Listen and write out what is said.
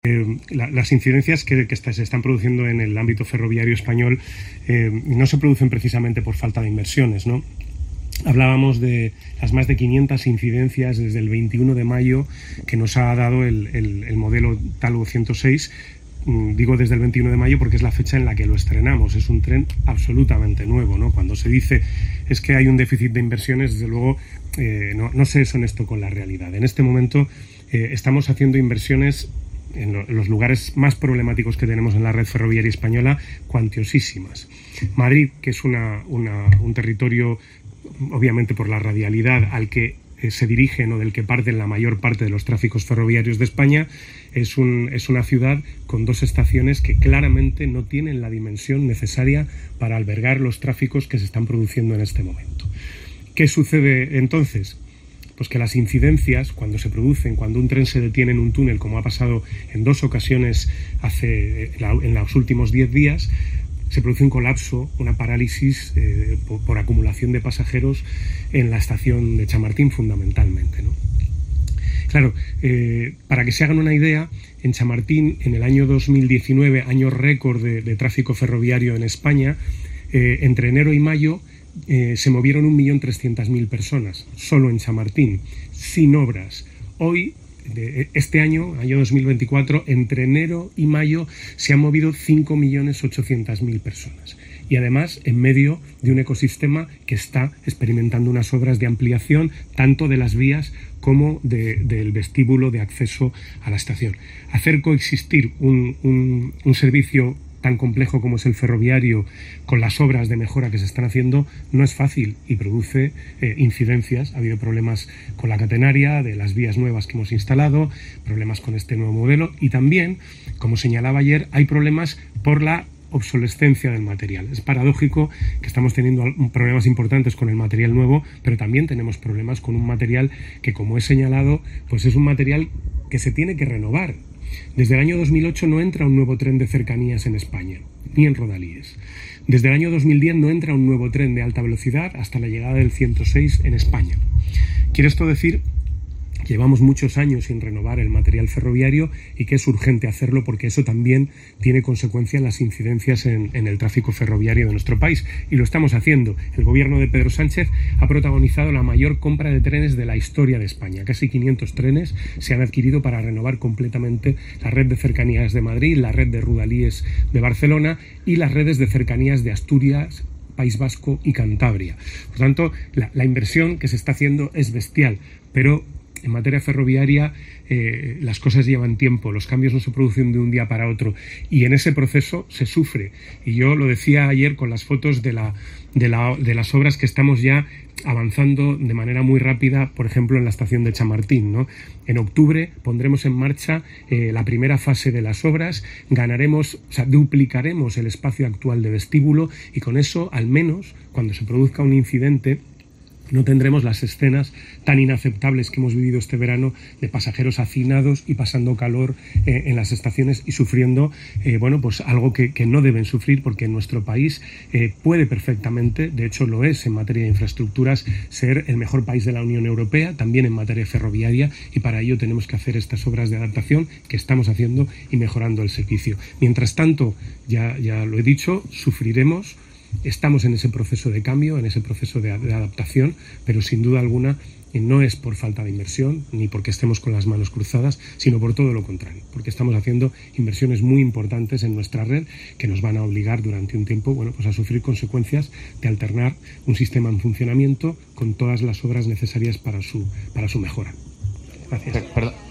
Las incidencias que se están produciendo en el ámbito ferroviario español no se producen precisamente por falta de inversiones, ¿no? Hablábamos de las más de 500 incidencias desde el 21 de mayo que nos ha dado el modelo Talgo 106. Digo desde el 21 de mayo porque es la fecha en la que lo estrenamos. Es un tren absolutamente nuevo, ¿no? Cuando se dice es que hay un déficit de inversiones, desde luego no se es honesto con la realidad. En este momento estamos haciendo inversiones en los lugares más problemáticos que tenemos en la red ferroviaria española, cuantiosísimas. Madrid, que es un territorio, obviamente por la radialidad al que se dirigen o del que parten la mayor parte de los tráficos ferroviarios de España, es una ciudad con 2 estaciones que claramente no tienen la dimensión necesaria para albergar los tráficos que se están produciendo en este momento. ¿Qué sucede entonces? Pues que las incidencias, cuando se producen, cuando un tren se detiene en un túnel, como ha pasado en 2 ocasiones en los últimos 10 días, se produce un colapso, una parálisis por acumulación de pasajeros en la estación de Chamartín fundamentalmente, ¿no? Claro, para que se hagan una idea, en Chamartín, en el año 2019, año récord de tráfico ferroviario en España, entre enero y mayo se movieron 1.300.000 personas, solo en Chamartín, sin obras. Hoy, este año 2024, entre enero y mayo se han movido 5.800.000 personas. Y además en medio de un ecosistema que está experimentando unas obras de ampliación tanto de las vías como del vestíbulo de acceso a la estación. Hacer coexistir un servicio tan complejo como es el ferroviario con las obras de mejora que se están haciendo no es fácil y produce incidencias. Ha habido problemas con la catenaria de las vías nuevas que hemos instalado, problemas con este nuevo modelo y también, como señalaba ayer, hay problemas por la obsolescencia del material. Es paradójico que estamos teniendo problemas importantes con el material nuevo, pero también tenemos problemas con un material que, como he señalado, pues es un material que se tiene que renovar. Desde el año 2008 no entra un nuevo tren de cercanías en España, ni en rodalíes. Desde el año 2010 no entra un nuevo tren de alta velocidad hasta la llegada del 106 en España. ¿Quiere esto decir que llevamos muchos años sin renovar el material ferroviario y que es urgente hacerlo porque eso también tiene consecuencias en las incidencias en el tráfico ferroviario de nuestro país? Y lo estamos haciendo. El gobierno de Pedro Sánchez ha protagonizado la mayor compra de trenes de la historia de España. Casi 500 trenes se han adquirido para renovar completamente la red de cercanías de Madrid, la red de rodalíes de Barcelona y las redes de cercanías de Asturias, País Vasco y Cantabria. Por tanto, la inversión que se está haciendo es bestial, pero en materia ferroviaria las cosas llevan tiempo, los cambios no se producen de un día para otro y en ese proceso se sufre. Y yo lo decía ayer con las fotos de las obras que estamos ya avanzando de manera muy rápida, por ejemplo en la estación de Chamartín, ¿no? En octubre pondremos en marcha la primera fase de las obras, duplicaremos el espacio actual de vestíbulo y con eso, al menos, cuando se produzca un incidente, no tendremos las escenas tan inaceptables que hemos vivido este verano de pasajeros hacinados y pasando calor en las estaciones y sufriendo pues algo que no deben sufrir, porque en nuestro país puede perfectamente, de hecho lo es en materia de infraestructuras, ser el mejor país de la Unión Europea, también en materia ferroviaria, y para ello tenemos que hacer estas obras de adaptación que estamos haciendo y mejorando el servicio. Mientras tanto, ya lo he dicho, sufriremos. Estamos en ese proceso de cambio, en ese proceso de adaptación, pero sin duda alguna no es por falta de inversión ni porque estemos con las manos cruzadas, sino por todo lo contrario, porque estamos haciendo inversiones muy importantes en nuestra red que nos van a obligar durante un tiempo pues a sufrir consecuencias de alternar un sistema en funcionamiento con todas las obras necesarias para su mejora. Gracias. Perdón.